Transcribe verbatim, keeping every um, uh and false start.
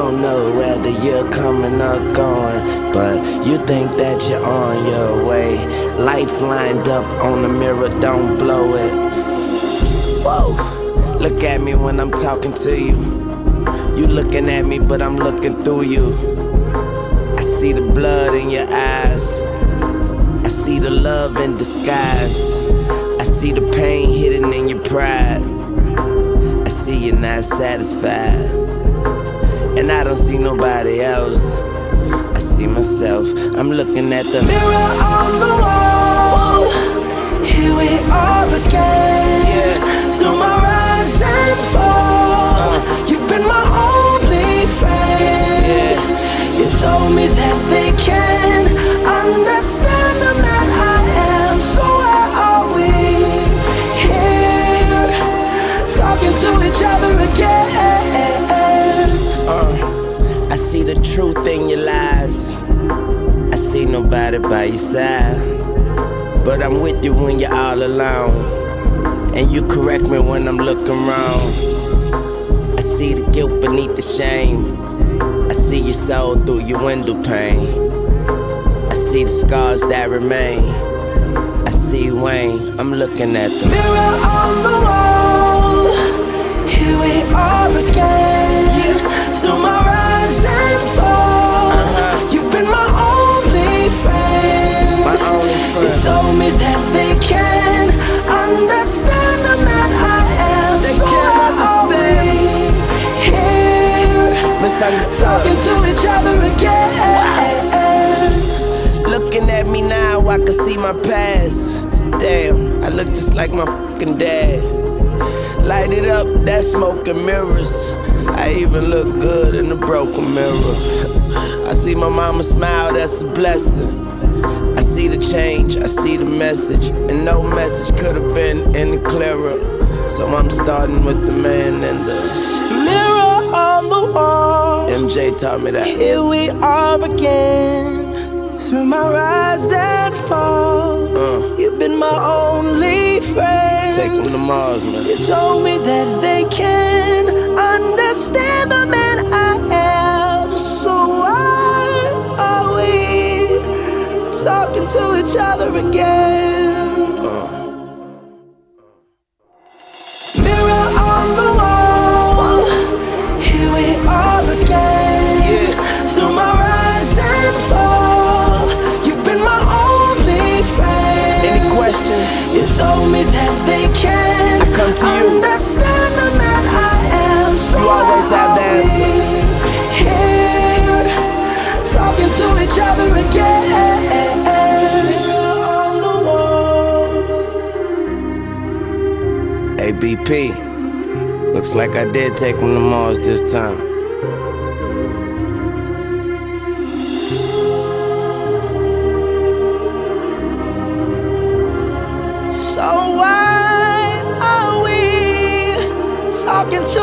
don't know whether you're coming or going, but you think that you're on your way. Life lined up on the mirror, don't blow it. Whoa, look at me when I'm talking to you. You looking at me, but I'm looking through you. I see the blood in your eyes. I see the love in disguise. I see the pain hidden in your pride. I see you're not satisfied. And I don't see nobody else. I see myself. I'm looking at the mirror on the wall. Here we are again. Yeah. Through my rise and fall, uh. You've been my only friend. Yeah. You told me that they can understand the man I am. So where are we? Here, talking to each other again. uh, I see the truth in your lies. I see nobody by your side, but I'm with you when you're all alone. And you correct me when I'm looking wrong. I see the guilt beneath the shame. I see your soul through your window pane. I see the scars that remain. I see Wayne, I'm looking at the mirror on the wall. Here we are again. Yeah. Through my rise and fall, uh-huh. You've been my only friend. My only friend. You told me that they can understand the man I am. They so can't understand. Here, talking to each other again. Looking at me now, I can see my past. Damn, I look just like my fucking dad. Light it up, that smoke and mirrors. I even look good in the broken mirror. I see my mama smile, that's a blessing. I see the change, I see the message, and no message could have been any clearer. So I'm starting with the man and the mirror on the wall. M J taught me that. Here we are again. Through my rise and fall, uh, You've been my only friend. Take them to Mars, man. You told me that they can understand the man I am. So why are we talking to each other again? Uh. Mirror on the wall. Here we are again. Yeah. Through my rise and fall, You've been my only friend. Any questions? You told me that they can I come to you. understand the man I am. So you always have the answer. Here, talking to each other again. On the wall. Hey B P, looks like I did take him to Mars this time. So why are we talking to